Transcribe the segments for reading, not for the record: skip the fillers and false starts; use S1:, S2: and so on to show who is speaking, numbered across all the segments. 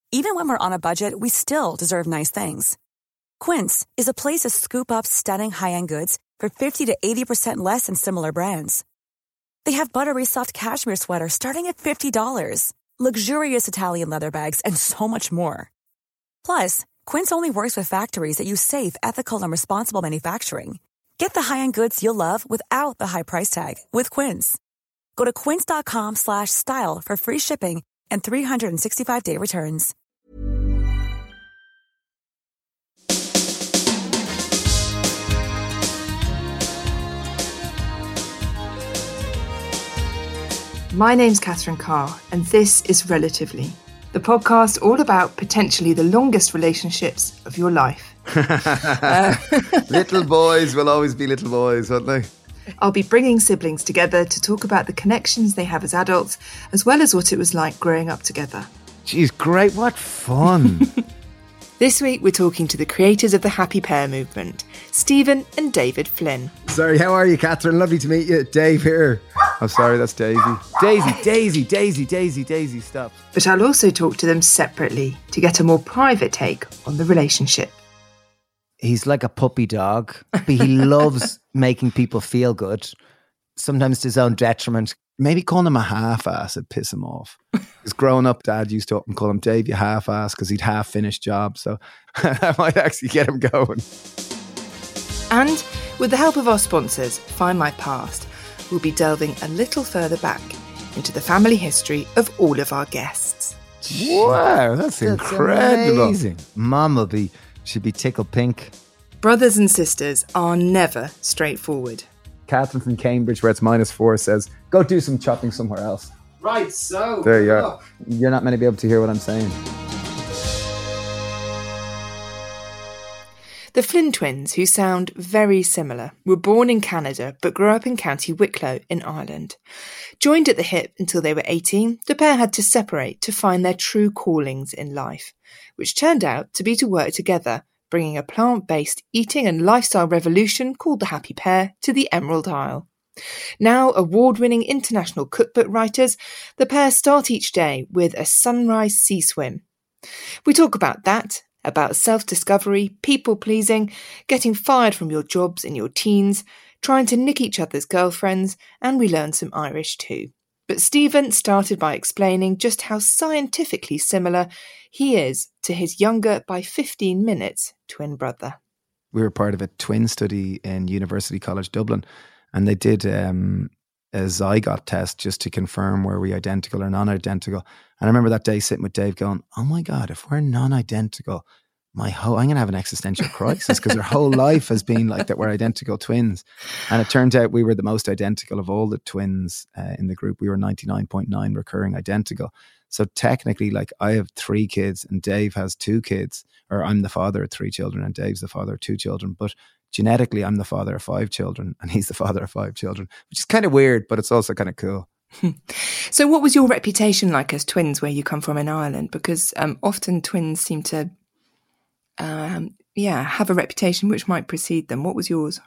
S1: Even when we're on a budget, we still deserve nice things. Quince is a place to scoop up stunning high-end goods for 50 to 80% less than similar brands. They have buttery soft cashmere sweaters starting at $50, luxurious Italian leather bags, and so much more. Plus, Quince only works with factories that use safe, ethical, and responsible manufacturing. Get the high-end goods you'll love without the high price tag with Quince. Go to quince.com/style for free shipping and 365-day returns.
S2: My name's Catherine Carr, and this is Relatively, the podcast all about potentially the longest relationships of your life.
S3: Little boys will always be little boys, won't they?
S2: I'll be bringing siblings together to talk about the connections they have as adults, as well as what it was like growing up together.
S3: Geez, great, what fun.
S2: This week we're talking to the creators of the Happy Pair movement, Stephen and David Flynn.
S3: Sorry, how are you, Catherine? Lovely to meet you. Dave here. Oh, sorry, that's Daisy. Daisy, stop.
S2: But I'll also talk to them separately to get a more private take on the relationship.
S4: He's like a puppy dog, but he loves making people feel good, sometimes to his own detriment.
S3: Maybe calling him a half-ass would piss him off. Because growing up, Dad used to up and call him Dave, you half-ass, because he'd half-finished jobs. So that might actually get him going.
S2: And with the help of our sponsors, Find My Past, we'll be delving a little further back into the family history of all of our guests.
S3: Wow, that's incredible.
S4: Amazing. Mum she'd be tickled pink.
S2: Brothers and sisters are never straightforward.
S3: Catherine from Cambridge, where it's -4, says, go do some shopping somewhere else.
S4: Right, so...
S3: There you are. You're not meant to be able to hear what I'm saying.
S2: The Flynn twins, who sound very similar, were born in Canada but grew up in County Wicklow in Ireland. Joined at the hip until they were 18, the pair had to separate to find their true callings in life, which turned out to be to work together, bringing a plant-based eating and lifestyle revolution called the Happy Pair to the Emerald Isle. Now award-winning international cookbook writers, the pair start each day with a sunrise sea swim. We talk about that, about self-discovery, people-pleasing, getting fired from your jobs in your teens, trying to nick each other's girlfriends, and we learn some Irish too. But Stephen started by explaining just how scientifically similar he is to his younger by 15 minutes twin brother.
S3: We were part of a twin study in University College Dublin, and they did a zygote test just to confirm were we identical or non-identical. And I remember that day sitting with Dave going, oh my God, if we're non-identical, I'm going to have an existential crisis because our whole life has been like that we're identical twins. And it turned out we were the most identical of all the twins in the group. We were 99.9 recurring identical. So technically, like, I have 3 kids and Dave has 2 kids, or I'm the father of 3 children and Dave's the father of 2 children. But genetically, I'm the father of 5 children and he's the father of 5 children, which is kind of weird, but it's also kind of cool.
S2: So what was your reputation like as twins where you come from in Ireland? Because often twins seem to have a reputation which might precede them. What was yours?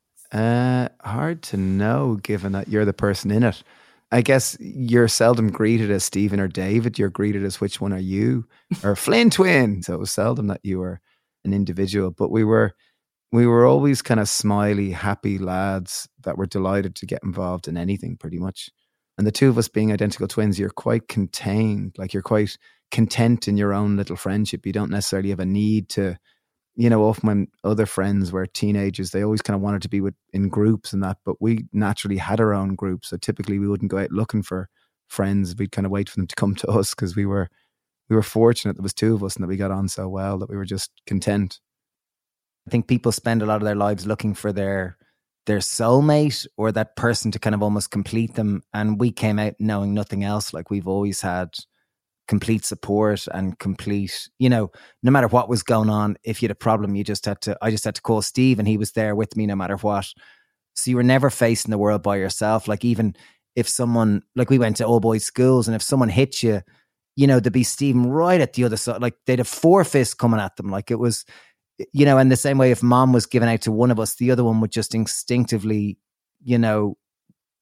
S3: Hard to know, given that you're the person in it. I guess you're seldom greeted as Stephen or David. You're greeted as which one are you? Or Flynn twin. So it was seldom that you were an individual. But we were always kind of smiley, happy lads that were delighted to get involved in anything pretty much. And the two of us being identical twins, you're quite contained. Like, you're quite content in your own little friendship. You don't necessarily have a need to, often when other friends were teenagers, they always kind of wanted to be in groups and that, but we naturally had our own groups. So typically we wouldn't go out looking for friends. We'd kind of wait for them to come to us because we were fortunate there was 2 of us and that we got on so well that we were just content.
S4: I think people spend a lot of their lives looking for their soulmate or that person to kind of almost complete them. And we came out knowing nothing else. Like, we've always had complete support and complete, no matter what was going on, if you had a problem, I just had to call Steve and he was there with me no matter what. So you were never facing the world by yourself. Like, even if someone, like, we went to all boys schools, and if someone hit you, there'd be Stephen right at the other side. Like, they'd have 4 fists coming at them. Like, it was, in the same way, if mom was given out to one of us, the other one would just instinctively,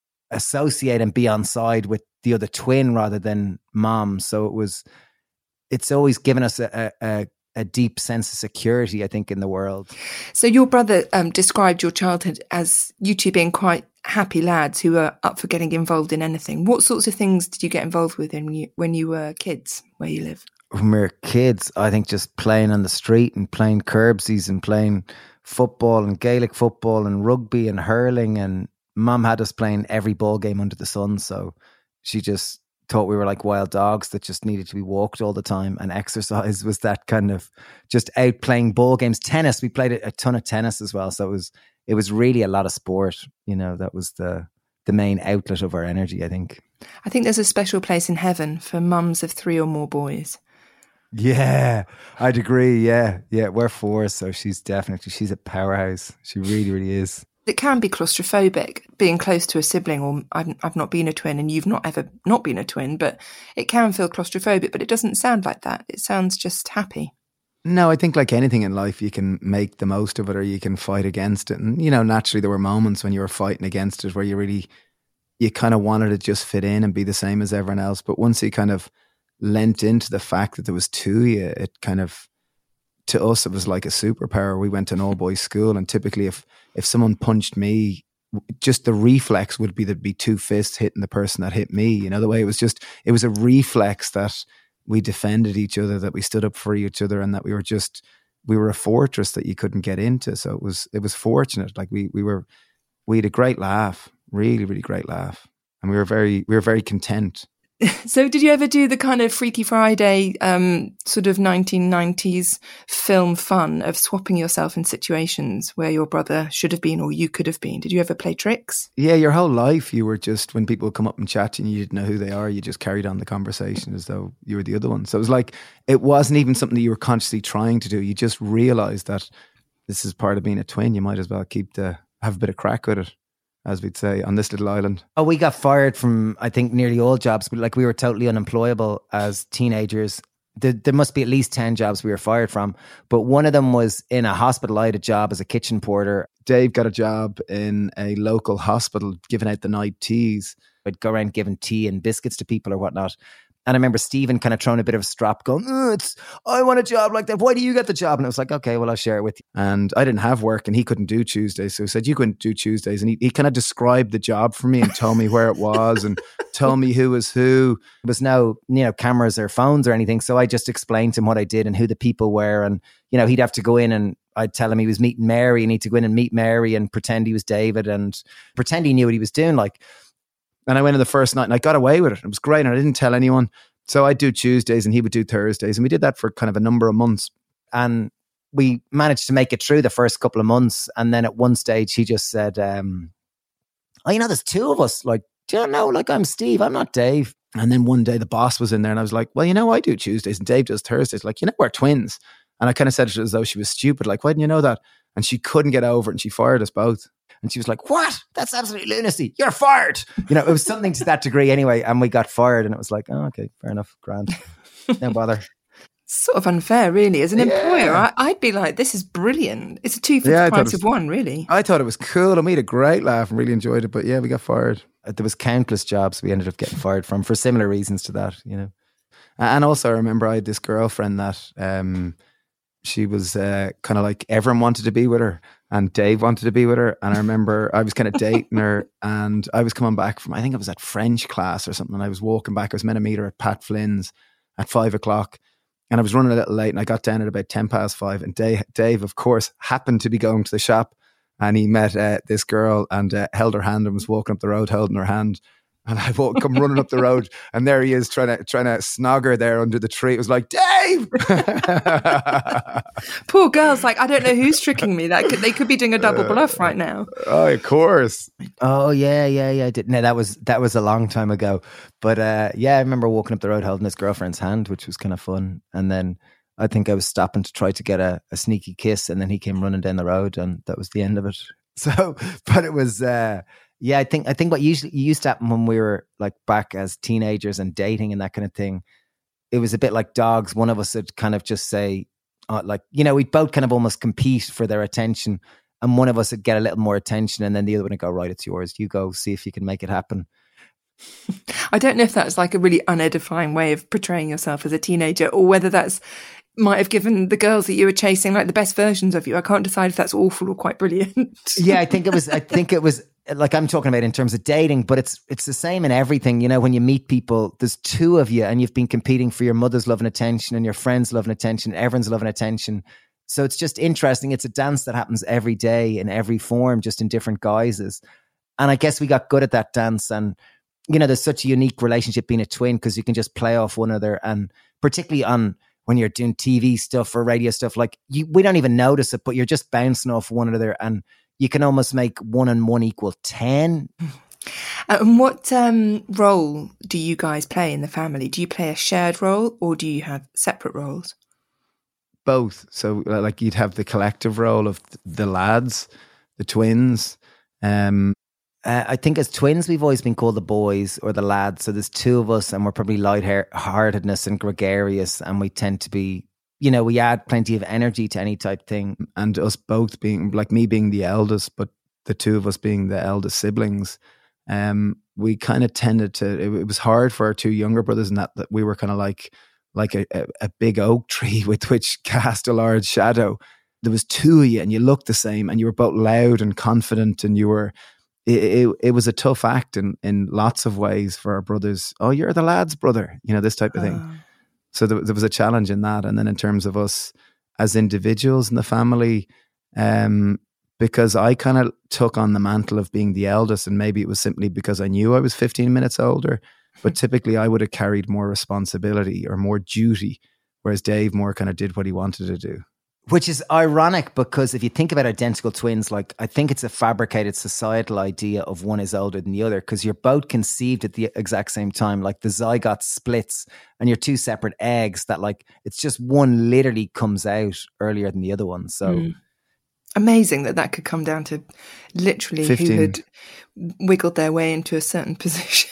S4: associate and be on side with the other twin rather than mom. So it's always given us a deep sense of security, I think, in the world.
S2: So your brother described your childhood as you two being quite happy lads who were up for getting involved in anything. What sorts of things did you get involved with when you were kids, where you live?
S4: When we were kids, I think just playing on the street and playing curbsies and playing football and Gaelic football and rugby and hurling, and Mum had us playing every ball game under the sun, so she just thought we were like wild dogs that just needed to be walked all the time, and exercise was that kind of just out playing ball games. Tennis, we played a ton of tennis as well, so it was really a lot of sport. That was the main outlet of our energy, I think.
S2: I think there's a special place in heaven for mums of 3 or more boys.
S4: Yeah, I'd agree. Yeah, we're 4, so she's a powerhouse. She really, really is.
S2: It can be claustrophobic, being close to a sibling, or I've not been a twin and you've not ever not been a twin, but it can feel claustrophobic, but it doesn't sound like that. It sounds just happy.
S3: No, I think like anything in life, you can make the most of it or you can fight against it. And, naturally there were moments when you were fighting against it where you kind of wanted to just fit in and be the same as everyone else. But once you kind of lent into the fact that there was 2 of you, it kind of, to us, it was like a superpower. We went to an all-boys school, and typically if someone punched me, just the reflex would be there'd be 2 fists hitting the person that hit me. The way it was a reflex that we defended each other, that we stood up for each other, and that we were a fortress that you couldn't get into. So it was fortunate. Like we had a great laugh, really, really great laugh. And we were very content.
S2: So did you ever do the kind of Freaky Friday sort of 1990s film fun of swapping yourself in situations where your brother should have been or you could have been? Did you ever play tricks?
S3: Yeah, your whole life you were just, when people would come up and chat to you, you didn't know who they are, you just carried on the conversation as though you were the other one. So it was like, it wasn't even something that you were consciously trying to do. You just realised that this is part of being a twin. You might as well have a bit of crack with it, as we'd say, on this little island.
S4: Oh, we got fired from, I think, nearly all jobs. Like, we were totally unemployable as teenagers. There must be at least 10 jobs we were fired from. But one of them was in a hospital. I had a job as a kitchen porter.
S3: Dave got a job in a local hospital giving out the night teas.
S4: I'd go around giving tea and biscuits to people or whatnot. And I remember Stephen kind of throwing a bit of a strap going, I want a job like that. Why do you get the job? And it was like, okay, well, I'll share it with you.
S3: And I didn't have work and he couldn't do Tuesdays. So he said, you couldn't do Tuesdays. And he kind of described the job for me and told me where it was and told me who was who.
S4: There was no, cameras or phones or anything. So I just explained to him what I did and who the people were. And, he'd have to go in and I'd tell him he was meeting Mary and he'd to go in and meet Mary and pretend he was David and pretend he knew what he was doing.
S3: And I went in the first night and I got away with it. It was great. And I didn't tell anyone. So I'd do Tuesdays and he would do Thursdays. And we did that for kind of a number of months.
S4: And we managed to make it through the first couple of months. And then at one stage, he just said, there's 2 of us. Like, do you know, I'm Steve, I'm not Dave.
S3: And then one day the boss was in there and I was like, well, I do Tuesdays and Dave does Thursdays. Like, we're twins. And I kind of said it as though she was stupid. Like, why didn't you know that? And she couldn't get over it and she fired us both. And she was like, what? That's absolute lunacy. You're fired.
S4: It was something to that degree anyway. And we got fired and it was like, oh, okay, fair enough. Grand. No bother.
S2: Sort of unfair, really. As an employer, I'd be like, this is brilliant. It's a 2 for the price of 1, really.
S3: I thought it was cool and we had a great laugh and really enjoyed it. But yeah, we got fired.
S4: There was countless jobs we ended up getting fired from for similar reasons to that,
S3: And also I remember I had this girlfriend that she was kind of like everyone wanted to be with her and Dave wanted to be with her. And I remember I was kind of dating her and I was coming back from, I think it was at French class or something. And I was walking back. I was meant to meet her at Pat Flynn's at 5:00. And I was running a little late and I got down at about 5:10. And Dave, of course, happened to be going to the shop and he met this girl and held her hand and was walking up the road holding her hand. And I come running up the road and there he is trying to snog her there under the tree. It was like, Dave!
S2: Poor girl's like, I don't know who's tricking me. They could be doing a double bluff right now.
S3: Oh, of course.
S4: Oh, yeah. No, that was a long time ago. But I remember walking up the road holding his girlfriend's hand, which was kind of fun. And then I think I was stopping to try to get a sneaky kiss and then he came running down the road and that was the end of it. So, but it was... Yeah, I think what usually used to happen when we were like back as teenagers and dating and that kind of thing, it was a bit like dogs. One of us would kind of just say, we'd both kind of almost compete for their attention, and one of us would get a little more attention, and then the other one would go, right, it's yours. You go see if you can make it happen.
S2: I don't know if that's like a really unedifying way of portraying yourself as a teenager, or whether that's might have given the girls that you were chasing like the best versions of you. I can't decide if that's awful or quite brilliant.
S4: Yeah, I think it was like I'm talking about in terms of dating, but it's the same in everything. You know, when you meet people, there's two of you and you've been competing for your mother's love and attention and your friend's love and attention, everyone's love and attention. So it's just interesting. It's a dance that happens every day in every form, just in different guises. And I guess we got good at that dance. And, you know, there's such a unique relationship being a twin because you can just play off one another. And particularly on when you're doing TV stuff or radio stuff, like we don't even notice it, but you're just bouncing off one another and you can almost make 1 and 1 equal 10.
S2: And what role do you guys play in the family? Do you play a shared role or do you have separate roles?
S3: Both. So like you'd have the collective role of the lads, the twins.
S4: I think as twins, we've always been called the boys or the lads. So there's two of us and we're probably lightheartedness and gregarious. And we tend to be, you know, we add plenty of energy to any type thing.
S3: And us both being, like me being the eldest, but the two of us being the eldest siblings, we kind of tended to, it was hard for our two younger brothers in that we were kind of like a big oak tree with which cast a large shadow. There was two of you and you looked the same and you were both loud and confident and you were, it was a tough act in lots of ways for our brothers. Oh, you're the lad's brother, you know, this type of thing. So there was a challenge in that. And then in terms of us as individuals in the family, because I kind of took on the mantle of being the eldest, and maybe it was simply because I knew I was 15 minutes older, but typically I would have carried more responsibility or more duty, whereas Dave more kind of did what he wanted to do.
S4: Which is ironic because if you think about identical twins, like I think it's a fabricated societal idea of one is older than the other because you're both conceived at the exact same time. Like the zygote splits and you're two separate eggs that like, it's just one literally comes out earlier than the other one. So
S2: amazing that could come down to literally
S3: 15.
S2: Who had wiggled their way into a certain position.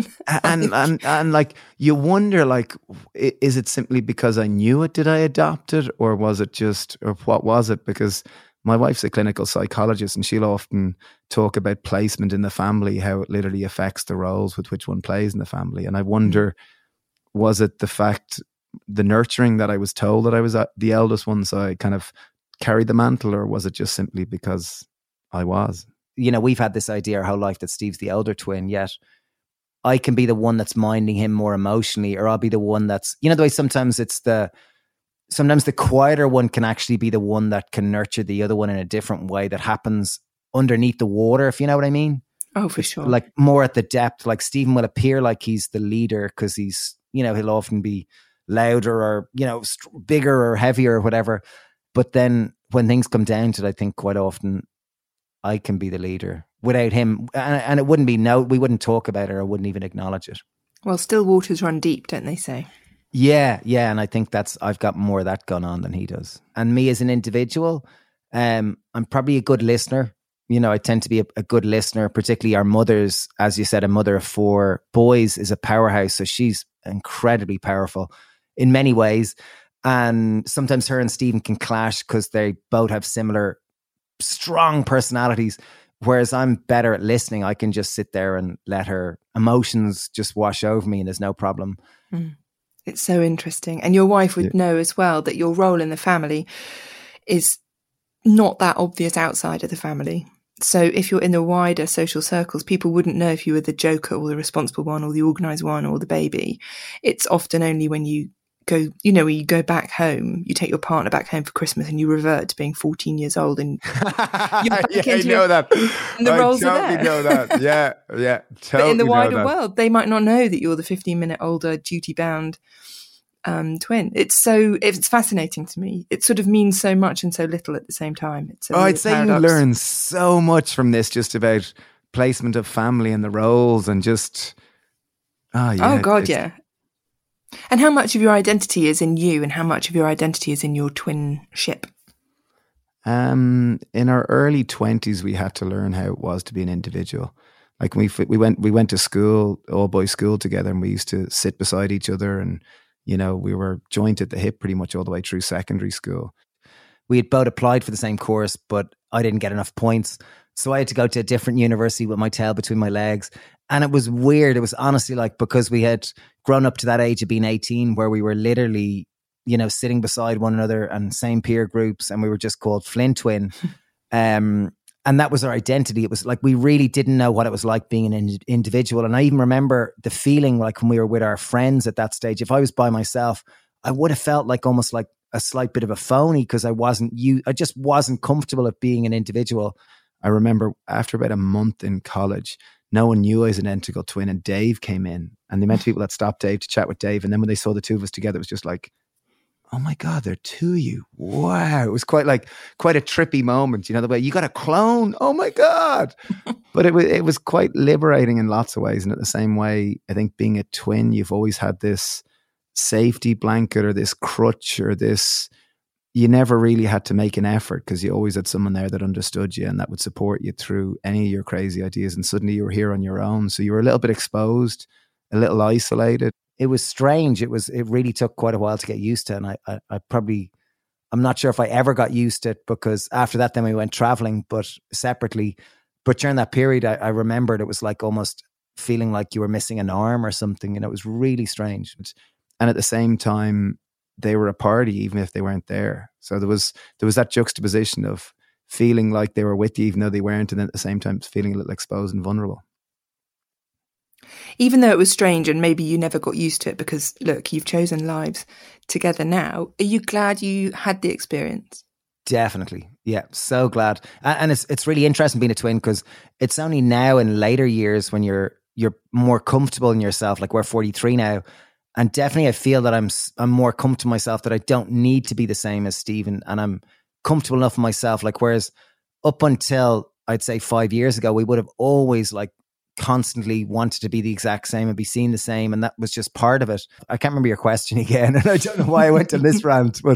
S3: and like you wonder, like, is it simply because I knew it? Did I adopt it, or was it just, or what was it? Because my wife's a clinical psychologist, and she'll often talk about placement in the family, how it literally affects the roles with which one plays in the family. And I wonder, was it the nurturing that I was told that I was the eldest one, so I kind of carried the mantle, or was it just simply because I was?
S4: You know, we've had this idea our whole life that Steve's the elder twin, yet I can be the one that's minding him more emotionally, or I'll be the one that's, you know, the way sometimes sometimes the quieter one can actually be the one that can nurture the other one in a different way that happens underneath the water, if you know what I mean.
S2: Oh, for sure.
S4: Like more at the depth, like Stephen will appear like he's the leader because he's, you know, he'll often be louder or, you know, bigger or heavier or whatever. But then when things come down to it, I think quite often I can be the leader without him. And it wouldn't be, we wouldn't talk about it or wouldn't even acknowledge it.
S2: Well, still waters run deep, don't they say?
S4: Yeah. And I think I've got more of that going on than he does. And me as an individual, I'm probably a good listener. You know, I tend to be a good listener, particularly our mothers. As you said, a mother of 4 boys is a powerhouse. So she's incredibly powerful in many ways. And sometimes her and Stephen can clash because they both have similar strong personalities. Whereas I'm better at listening. I can just sit there and let her emotions just wash over me and there's no problem.
S2: It's so interesting. And your wife would know as well that your role in the family is not that obvious outside of the family. So if you're in the wider social circles, people wouldn't know if you were the joker or the responsible one or the organised one or the baby. It's often only when you go, you know, when you go back home, you take your partner back home for Christmas and you revert to being 14 years old and
S3: I know that.
S2: And the roles
S3: totally
S2: are there.
S3: know that. Yeah, totally.
S2: But in the wider world, they might not know that you're the 15-minute older, duty-bound twin. It's fascinating to me. It sort of means so much and so little at the same time.
S3: I'd say paradox. You learn so much from this, just about placement of family and the roles and just
S2: oh God, yeah. And how much of your identity is in you and how much of your identity is in your twinship?
S3: In our early 20s, we had to learn how it was to be an individual. Like we went to school, all boys school together, and we used to sit beside each other, and you know, we were joined at the hip pretty much all the way through secondary school.
S4: We had both applied for the same course, but I didn't get enough points. So I had to go to a different university with my tail between my legs. And it was weird. It was honestly like, because we had grown up to that age of being 18 where we were literally, you know, sitting beside one another and same peer groups, and we were just called Flynn Twin. And that was our identity. It was like, we really didn't know what it was like being an individual. And I even remember the feeling like when we were with our friends at that stage, if I was by myself, I would have felt like almost like a slight bit of a phony, because I just wasn't comfortable at being an individual.
S3: I remember after about a month in college, no one knew I was an identical twin, and Dave came in, and the amount of people that stopped Dave to chat with Dave. And then when they saw the two of us together, it was just like, oh my God, there are two of you. Wow. It was quite a trippy moment. You know, the way you got a clone. Oh my God. But it was quite liberating in lots of ways. And at the same way, I think being a twin, you've always had this safety blanket or this crutch or this, you never really had to make an effort because you always had someone there that understood you and that would support you through any of your crazy ideas. And suddenly you were here on your own. So you were a little bit exposed, a little isolated.
S4: It was strange. It really took quite a while to get used to. And I'm not sure if I ever got used to it, because after that, then we went traveling, but separately. But during that period, I remembered it was like almost feeling like you were missing an arm or something. And it was really strange.
S3: And at the same time, they were a party, even if they weren't there. So there was that juxtaposition of feeling like they were with you, even though they weren't. And then at the same time, feeling a little exposed and vulnerable.
S2: Even though it was strange and maybe you never got used to it, because look, you've chosen lives together now. Are you glad you had the experience?
S4: Definitely. Yeah. So glad. And it's really interesting being a twin, because it's only now in later years when you're more comfortable in yourself. Like, we're 43 now. And definitely I feel that I'm more comfortable myself, that I don't need to be the same as Stephen, and I'm comfortable enough in myself. Like, whereas up until I'd say 5 years ago, we would have always like constantly wanted to be the exact same and be seen the same, and that was just part of it. I can't remember your question again, and I don't know why I went on this rant, but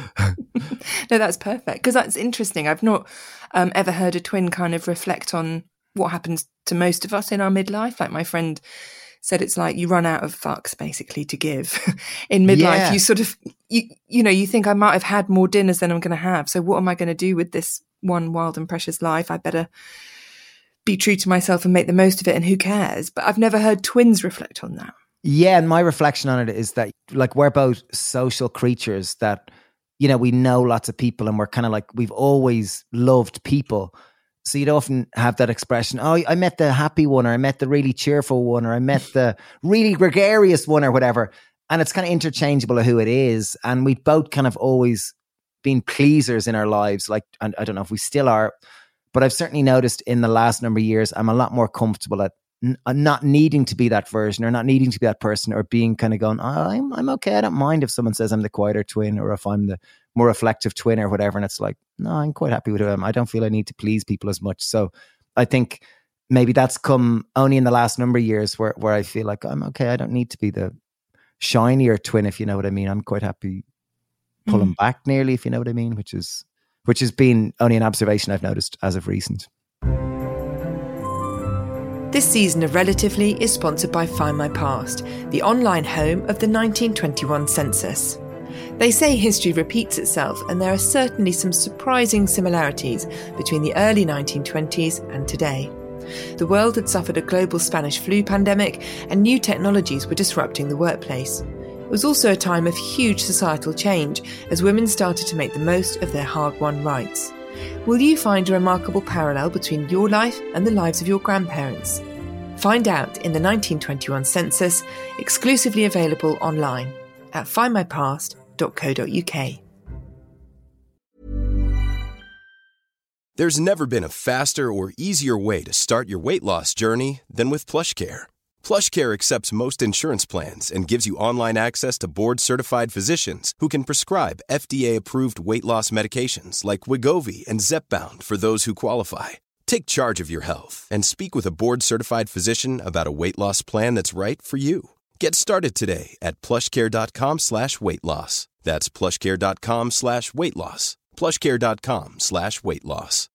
S2: no, that's perfect, because that's interesting. I've not ever heard a twin kind of reflect on what happens to most of us in our midlife. Like, my friend said, it's like you run out of fucks basically to give in midlife. Yeah. You sort of you think, I might have had more dinners than I'm going to have, so what am I going to do with this one wild and precious life? I better be true to myself and make the most of it, and who cares? But I've never heard twins reflect on that.
S4: Yeah, and my reflection on it is that, like, we're both social creatures that, you know, we know lots of people, and we're kind of like, we've always loved people. So you'd often have that expression, oh, I met the happy one, or I met the really cheerful one, or I met the really gregarious one, or whatever. And it's kind of interchangeable of who it is. And we've both kind of always been pleasers in our lives. Like, and I don't know if we still are, but I've certainly noticed in the last number of years, I'm a lot more comfortable at not needing to be that version, or not needing to be that person, or being kind of going, oh, I'm okay. I don't mind if someone says I'm the quieter twin, or if I'm the more reflective twin, or whatever. And it's like, no, I'm quite happy with who I am. I don't feel I need to please people as much. So I think maybe that's come only in the last number of years where I feel like I'm okay. I don't need to be the shinier twin, if you know what I mean. I'm quite happy pulling back nearly, if you know what I mean, which has been only an observation I've noticed as of recent.
S2: This season of Relatively is sponsored by Find My Past, the online home of the 1921 census. They say history repeats itself, and there are certainly some surprising similarities between the early 1920s and today. The world had suffered a global Spanish flu pandemic, and new technologies were disrupting the workplace. It was also a time of huge societal change, as women started to make the most of their hard-won rights. Will you find a remarkable parallel between your life and the lives of your grandparents? Find out in the 1921 census, exclusively available online at findmypast.co.uk.
S5: There's never been a faster or easier way to start your weight loss journey than with PlushCare. PlushCare accepts most insurance plans and gives you online access to board-certified physicians who can prescribe FDA-approved weight loss medications like Wegovy and Zepbound for those who qualify. Take charge of your health and speak with a board-certified physician about a weight loss plan that's right for you. Get started today at plushcare.com/weight-loss. That's plushcare.com/weight-loss. plushcare.com/weight-loss.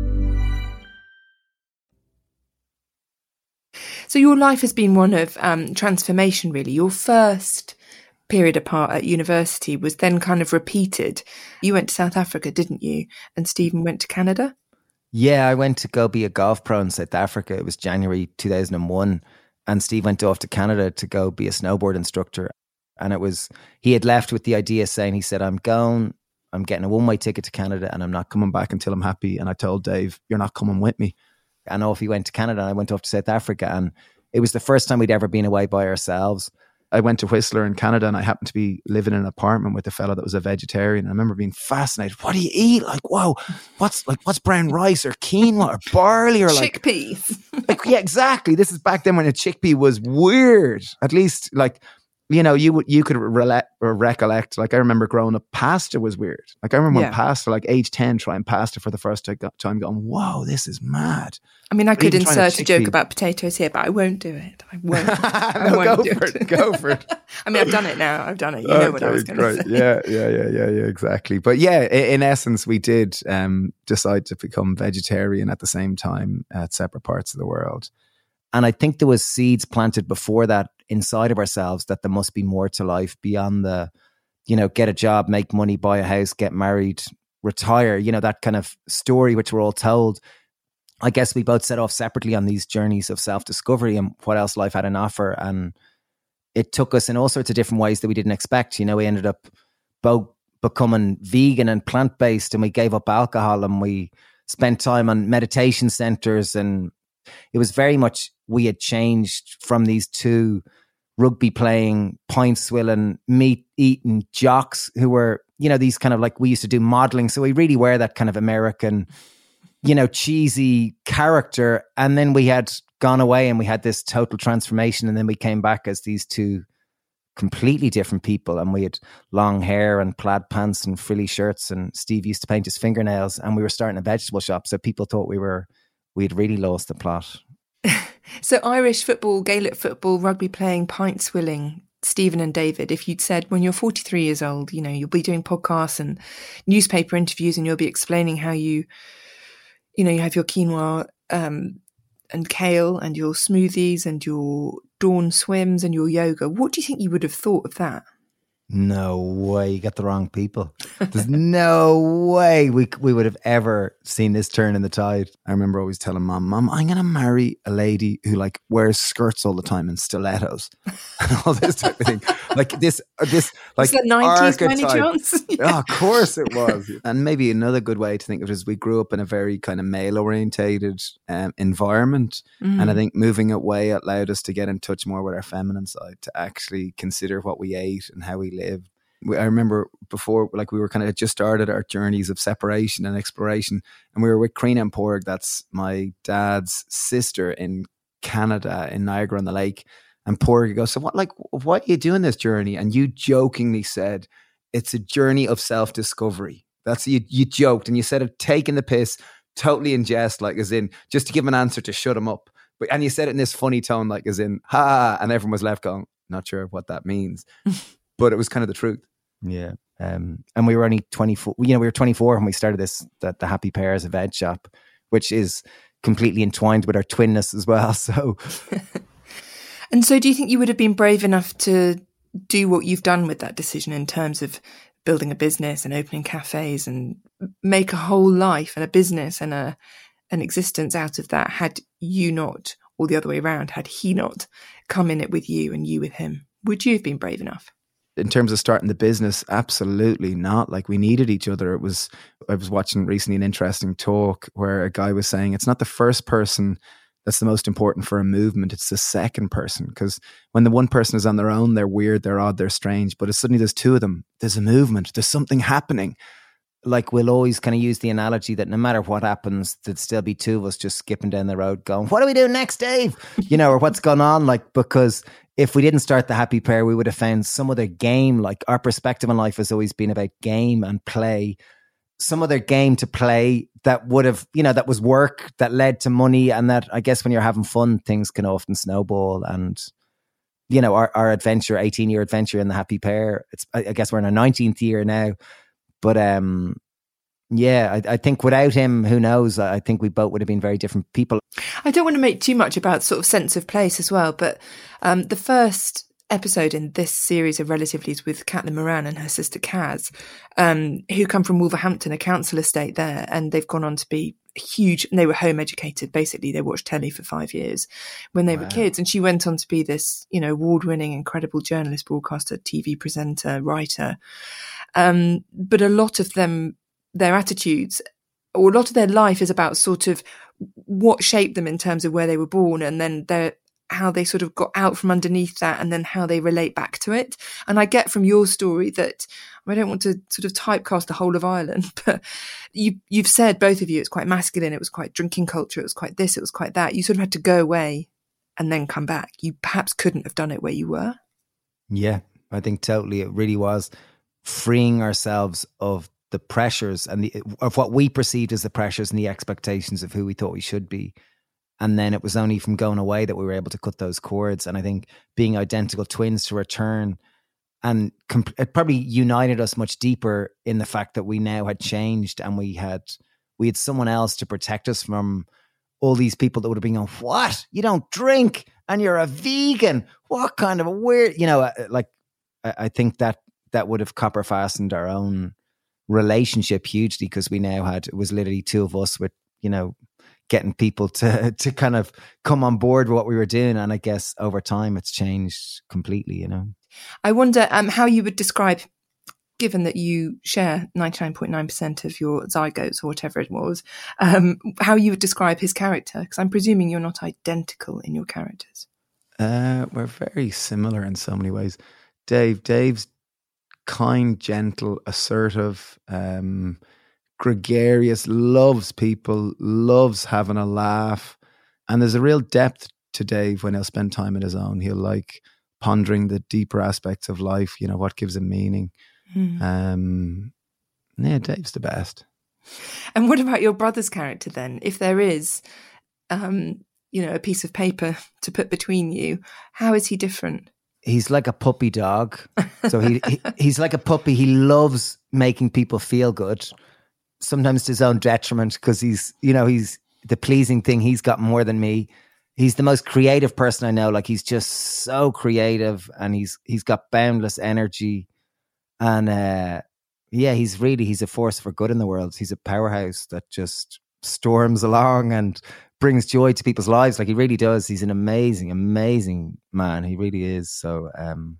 S2: So your life has been one of transformation, really. Your first period apart at university was then kind of repeated. You went to South Africa, didn't you? And Stephen went to Canada?
S4: Yeah, I went to go be a golf pro in South Africa. It was January 2001. And Steve went off to Canada to go be a snowboard instructor. And he had left with the idea saying, he said, I'm getting a one-way ticket to Canada and I'm not
S3: Coming back until I'm happy. And I told Dave, you're not coming with me.
S4: And off he went to Canada, and I went off to South Africa. And it was the first time we'd ever been away by ourselves.
S3: I went to Whistler in Canada, and I happened to be living in an apartment with a fella that was a vegetarian. I remember being fascinated. What do you eat? Like, whoa, what's brown rice or quinoa or barley or
S2: chickpeas?
S3: Like, yeah, exactly. This is back then when a chickpea was weird. At least, like, you know, you could recollect. Like, I remember growing up, pasta was weird. Like, I remember when pasta, like age 10, trying pasta for the first time, going, whoa, this is mad.
S2: I mean, I could insert a joke about potatoes here, but I won't do it. I won't. I won't do it.
S3: Go for it.
S2: I mean, I've done it now. I've done it. You know what I was going to say.
S3: Yeah, exactly. But yeah, in essence, we did decide to become vegetarian at the same time at separate parts of the world.
S4: And I think there was seeds planted before that inside of ourselves that there must be more to life beyond the, you know, get a job, make money, buy a house, get married, retire, you know, that kind of story which we're all told. I guess we both set off separately on these journeys of self-discovery and what else life had on offer. And it took us in all sorts of different ways that we didn't expect. You know, we ended up both becoming vegan and plant-based, and we gave up alcohol, and we spent time on meditation centers. And it was very much, we had changed from these two rugby playing, pint swilling, meat eating jocks who were, you know, these kind of like, we used to do modeling. So we really were that kind of American, you know, cheesy character. And then we had gone away and we had this total transformation. And then we came back as these two completely different people. And we had long hair and plaid pants and frilly shirts. And Steve used to paint his fingernails, and we were starting a vegetable shop. So people thought we'd really lost the plot.
S2: So Irish football, Gaelic football, rugby playing, pint swilling, Stephen and David, if you'd said when you're 43 years old, you know, you'll be doing podcasts and newspaper interviews and you'll be explaining how you have your quinoa and kale and your smoothies and your dawn swims and your yoga, what do you think you would have thought of that?
S4: No way, you got the wrong people. There's no way we would have ever seen this turn in the tide.
S3: I remember always telling Mom, I'm going to marry a lady who like wears skirts all the time and stilettos and all this type of thing. Like this like
S2: the 90s by any chance?
S3: Yeah. Oh, of course it was. And maybe another good way to think of it is we grew up in a very kind of male orientated environment. And I think moving away allowed us to get in touch more with our feminine side, to actually consider what we ate and how we lived. I remember before, like, we were kind of just started our journeys of separation and exploration, and we were with Crean Porg, that's my dad's sister, in Canada, in Niagara-on-the-Lake. And Porg goes, so why are you doing this journey? And you jokingly said, it's a journey of self-discovery. That's, you joked, and you said it taking the piss, totally in jest, like as in just to give an answer to shut him up. And you said it in this funny tone, like as in, ha, and everyone was left going, not sure what that means. But it was kind of the truth.
S4: Yeah. And we were only 24, you know, we were 24 when we started the Happy Pear as a veg shop, which is completely entwined with our twinness as well. So.
S2: And so do you think you would have been brave enough to do what you've done with that decision in terms of building a business and opening cafes and make a whole life and a business and an existence out of that, had you not, or the other way around, had he not come in it with you and you with him? Would you have been brave enough?
S3: In terms of starting the business, absolutely not. Like, we needed each other. I was watching recently an interesting talk where a guy was saying it's not the first person that's the most important for a movement, it's the second person. Because when the one person is on their own, they're weird, they're odd, they're strange. But as suddenly there's two of them, there's a movement, there's something happening.
S4: Like, we'll always kind of use the analogy that no matter what happens, there'd still be two of us just skipping down the road going, what do we do next, Dave? You know, or what's going on? Like, because if we didn't start the Happy Pear, we would have found some other game. Like, our perspective on life has always been about game and play. Some other game to play that would have, you know, that was work, that led to money. And that, I guess, when you're having fun, things can often snowball. And, you know, our adventure, 18-year adventure in the Happy Pear, I guess we're in our 19th year now. But yeah, I think without him, who knows? I think we both would have been very different people.
S2: I don't want to make too much about sort of sense of place as well, but the first episode in this series of Relatively with Caitlin Moran and her sister Kaz, who come from Wolverhampton, a council estate there, and they've gone on to be huge, and they were home educated. Basically, they watched telly for 5 years when they were kids. And she went on to be this, award-winning, incredible journalist, broadcaster, TV presenter, writer. But a lot of them, their attitudes, or a lot of their life is about sort of what shaped them in terms of where they were born, and then how they sort of got out from underneath that, and then how they relate back to it. And I get from your story that, I don't want to sort of typecast the whole of Ireland, but you've said, both of you, it's quite masculine, it was quite drinking culture, it was quite this, it was quite that. You sort of had to go away and then come back. You perhaps couldn't have done it where you were.
S4: Yeah, I think totally. It really was freeing ourselves of the pressures and of what we perceived as the pressures and the expectations of who we thought we should be. And then it was only from going away that we were able to cut those cords. And I think being identical twins to return, and it probably united us much deeper in the fact that we now had changed, and we had someone else to protect us from all these people that would have been going, what? You don't drink and you're a vegan? What kind of a weird, I think that would have copper fastened our own relationship hugely, because we now it was literally two of us with, getting people to kind of come on board with what we were doing. And I guess over time it's changed completely,
S2: I wonder how you would describe, given that you share 99.9% of your zygotes or whatever it was, how you would describe his character, because I'm presuming you're not identical in your characters.
S3: We're very similar in so many ways. Dave's kind, gentle, assertive, gregarious, loves people, loves having a laugh. And there's a real depth to Dave when he'll spend time on his own. He'll like pondering the deeper aspects of life, what gives him meaning. Dave's the best.
S2: And what about your brother's character then? If there is, a piece of paper to put between you, how is he different?
S4: He's like a puppy dog. So he's like a puppy. He loves making people feel good, sometimes to his own detriment, because he's the pleasing thing. He's got more than me. He's the most creative person I know. Like, he's just so creative, and he's got boundless energy. And he's a force for good in the world. He's a powerhouse that just storms along and brings joy to people's lives. Like, he really does. He's an amazing, amazing man. He really is. So,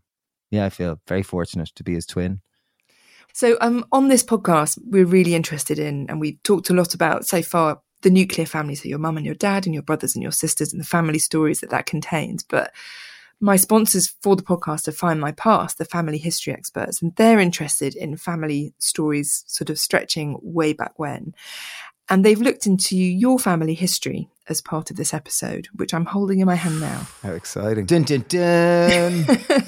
S4: I feel very fortunate to be his twin.
S2: So on this podcast, we're really interested in, and we've talked a lot about so far, the nuclear family, so your mum and your dad and your brothers and your sisters and the family stories that contains. But my sponsors for the podcast are Find My Past, the family history experts, and they're interested in family stories sort of stretching way back when. And they've looked into your family history as part of this episode, which I'm holding in my hand now.
S3: How exciting.
S4: Dun, dun, dun.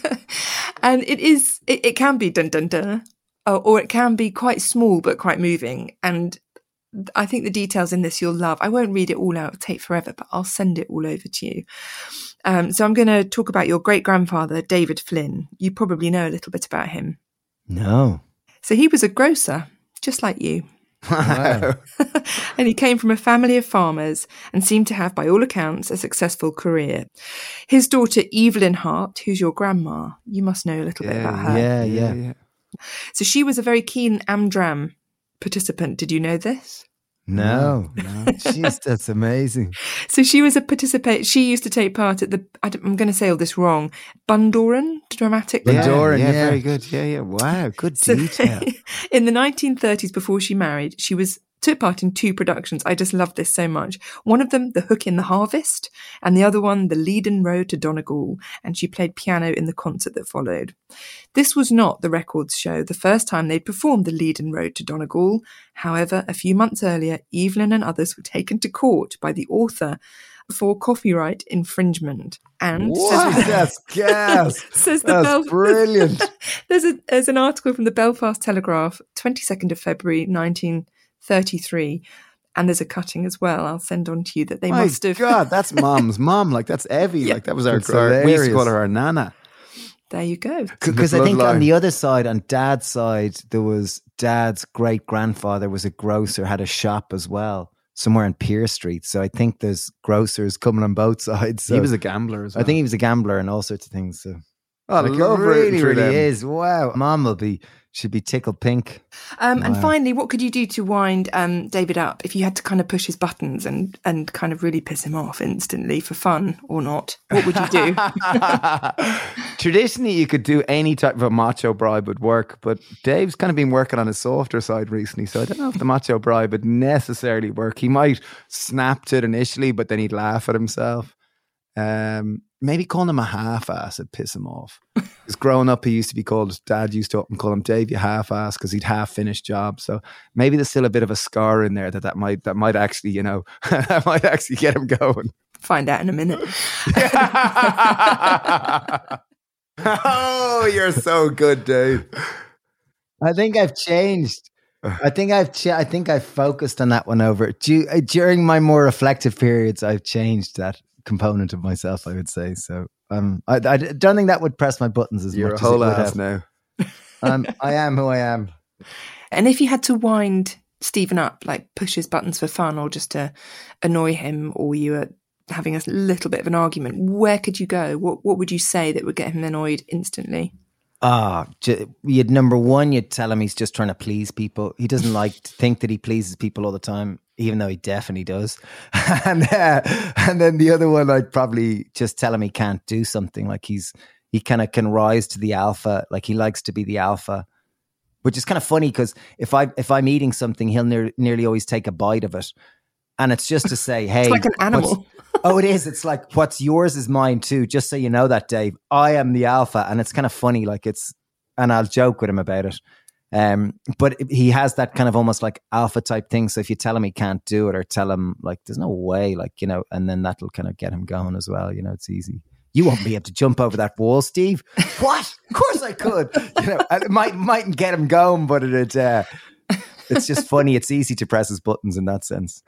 S2: And it can be dun, dun, dun, or it can be quite small but quite moving. And I think the details in this you'll love. I won't read it all out, it'll take forever, but I'll send it all over to you. So I'm going to talk about your great-grandfather, David Flynn. You probably know a little bit about him.
S4: No.
S2: So he was a grocer, just like you.
S4: Wow.
S2: And he came from a family of farmers and seemed to have, by all accounts, a successful career. His daughter, Evelyn Hart, who's your grandma, you must know a little bit about her.
S4: Yeah.
S2: So she was a very keen Amdram participant. Did you know this?
S4: No. Jeez, that's amazing.
S2: So she was a participant. She used to take part at I'm going to say all this wrong, Bundoran dramatic.
S4: Bundoran,
S3: yeah, very good. Yeah. Wow, good detail.
S2: In the 1930s, before she married, she took part in 2 productions. I just love this so much. One of them, The Hook in the Harvest, and the other one, The Leaden Road to Donegal, and she played piano in the concert that followed. This was not, the records show, the first time they'd performed The Leaden Road to Donegal. However, a few months earlier, Evelyn and others were taken to court by the author for copyright infringement. And
S4: that's gas. That's brilliant.
S2: There's an article from the Belfast Telegraph, 22nd of February, 1933, and there's a cutting as well. I'll send on to you that they must have.
S3: God, that's Mom's mom. Like, that's Evie.
S2: Yeah.
S3: Like, that was we used to call her our nana.
S2: There you go.
S4: Because I think on the other side, on Dad's side, there was Dad's great grandfather was a grocer, had a shop as well, somewhere in Pearse Street. So I think there's grocers coming on both sides. So
S3: he was a gambler as well.
S4: I think he was a gambler and all sorts of things. So
S3: I
S4: Like,
S3: love
S4: it
S3: rooting for
S4: really
S3: them.
S4: is. Wow. Mom should be tickled pink.
S2: And finally, what could you do to wind David up if you had to kind of push his buttons and kind of really piss him off instantly for fun or not? What would you do?
S3: Traditionally, you could do any type of a macho bribe would work, but Dave's kind of been working on his softer side recently, so I don't know if the macho bribe would necessarily work. He might snap to it initially, but then he'd laugh at himself. Maybe calling him a half-ass would piss him off. Because growing up, Dad used to up and call him Dave, you half-ass, because he'd half-finished jobs. So maybe there's still a bit of a scar in there that might actually, you know, that might actually get him going.
S2: Find out in a minute.
S3: Oh, you're so good, Dave.
S4: I think I've changed. I think I've focused on that one over. During my more reflective periods, I've changed that component of myself, I would say. So I don't think that would press my buttons as
S3: You're
S4: much
S3: a whole
S4: as it would
S3: ass
S4: have.
S3: now.
S4: I am who I am.
S2: And if you had to wind Stephen up, like push his buttons for fun or just to annoy him, or you were having a little bit of an argument, where could you go? What would you say that would get him annoyed instantly?
S4: Number one, you'd tell him he's just trying to please people. He doesn't like to think that he pleases people all the time, even though he definitely does. And then the other one, I'd probably just tell him he can't do something. Like he kind of can rise to the alpha. Like he likes to be the alpha, which is kind of funny because if I'm eating something, he'll nearly always take a bite of it. And it's just to say, hey,
S2: it's like an animal.
S4: Oh, it is. It's like, what's yours is mine too. Just so you know that, Dave, I am the alpha. And it's kind of funny. Like and I'll joke with him about it. But he has that kind of almost like alpha type thing. So if you tell him he can't do it or tell him like, there's no way, like, you know, and then that'll kind of get him going as well. You know, it's easy. You won't be able to jump over that wall, Steve. What? Of course I could. You know, and it mightn't get him going, but it's just funny. It's easy to press his buttons in that sense.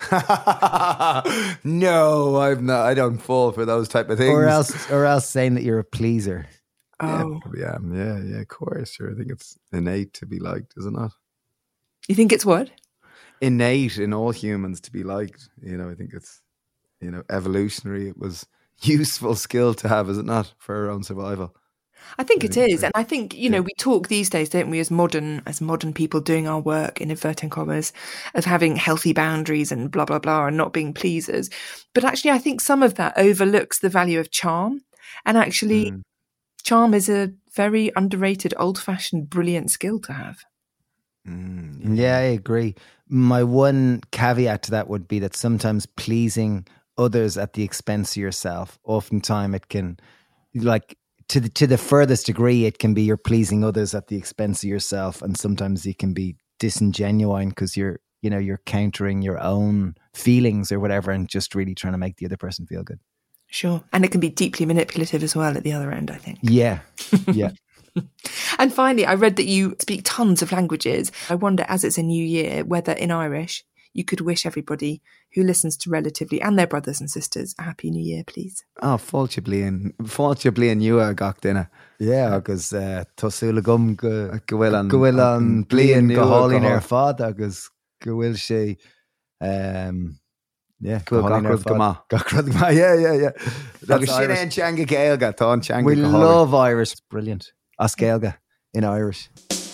S3: No, I'm not. I don't fall for those type of things.
S4: Or else saying that you're a pleaser.
S2: Oh,
S3: yeah, of course. Sure, I think it's innate to be liked, is it not?
S2: You think it's what?
S3: Innate in all humans to be liked. You know, I think it's, you know, evolutionary. It was useful skill to have, is it not, for our own survival?
S2: I think it is. And I think, you know, we talk these days, don't we, as modern people doing our work, in inverting commas, of having healthy boundaries and blah, blah, blah, and not being pleasers. But actually, I think some of that overlooks the value of charm. And actually, charm is a very underrated, old-fashioned, brilliant skill to have.
S4: Yeah, I agree. My one caveat to that would be that sometimes pleasing others at the expense of yourself, oftentimes it can, like, to the furthest degree, it can be you're pleasing others at the expense of yourself, and sometimes it can be disingenuine because you're countering your own feelings or whatever, and just really trying to make the other person feel good.
S2: Sure, and it can be deeply manipulative as well at the other end, I think.
S4: Yeah.
S2: And finally, I read that you speak tons of languages. I wonder, as it's a new year, whether in Irish you could wish everybody who listens to Relatively and their brothers and sisters a happy new year, please.
S3: Oh, fáilte bliain nua gach duine.
S4: Yeah, agus tosúla gom go
S3: bhfuil an
S4: bliain
S3: nua
S4: go hálín
S3: go
S4: ar fad, agus go bhfuil sé
S3: Gachrad go yeah. Agus sin
S4: Irish.
S3: an teanga gaelga, tá an teanga
S4: We
S3: go hálainn.
S4: love Irish. It's brilliant. As Gaeilge in Irish.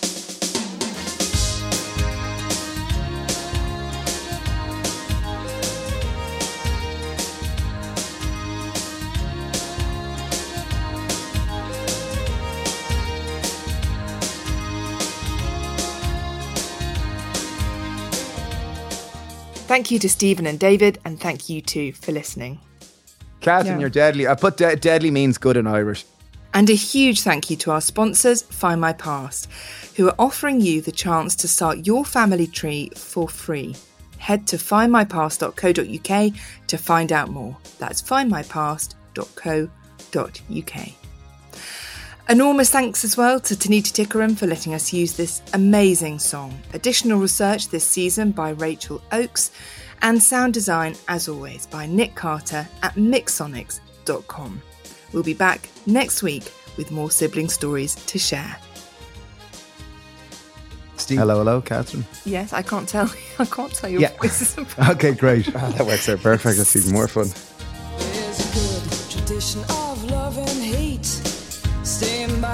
S2: Thank you to Stephen and David, and thank you too for listening.
S3: Catherine, you're deadly. I put deadly means good in Irish.
S2: And a huge thank you to our sponsors, Find My Past, who are offering you the chance to start your family tree for free. Head to findmypast.co.uk to find out more. That's findmypast.co.uk. Enormous thanks as well to Tanita Tikaram for letting us use this amazing song. Additional research this season by Rachel Oakes, and sound design, as always, by Nick Carter at mixsonics.com. We'll be back next week with more sibling stories to share.
S4: Steve.
S3: Hello, Catherine.
S2: Yes, I can't tell your voices.
S3: Okay, great. That works out perfect. That's even more fun.
S6: There's a good tradition of love and hate, staying by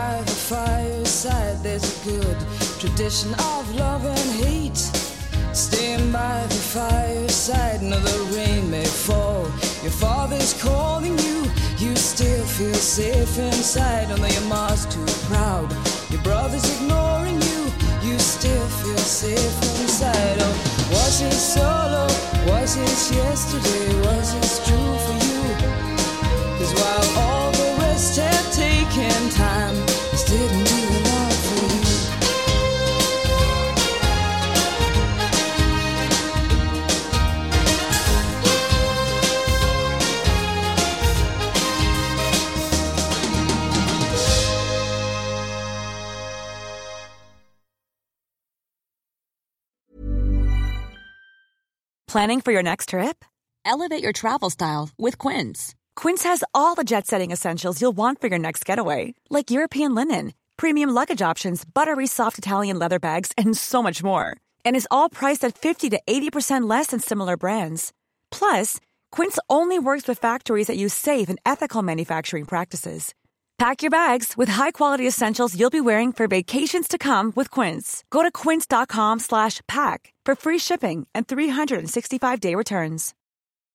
S6: fireside, there's a good tradition of love and hate. Staying by the fireside, no, the rain may fall, your father's calling you, you still feel safe inside. Although your mom's too proud, your brother's ignoring you, you still feel safe inside. Oh, was it solo? Was it yesterday? Was it true for you? 'Cause while all the rest had taken time, this didn't do a lot for you.
S1: Planning for your next trip? Elevate your travel style with Quince. Quince has all the jet-setting essentials you'll want for your next getaway, like European linen, premium luggage options, buttery soft Italian leather bags, and so much more. And is all priced at 50 to 80% less than similar brands. Plus, Quince only works with factories that use safe and ethical manufacturing practices. Pack your bags with high-quality essentials you'll be wearing for vacations to come with Quince. Go to quince.com/pack for free shipping and 365-day returns.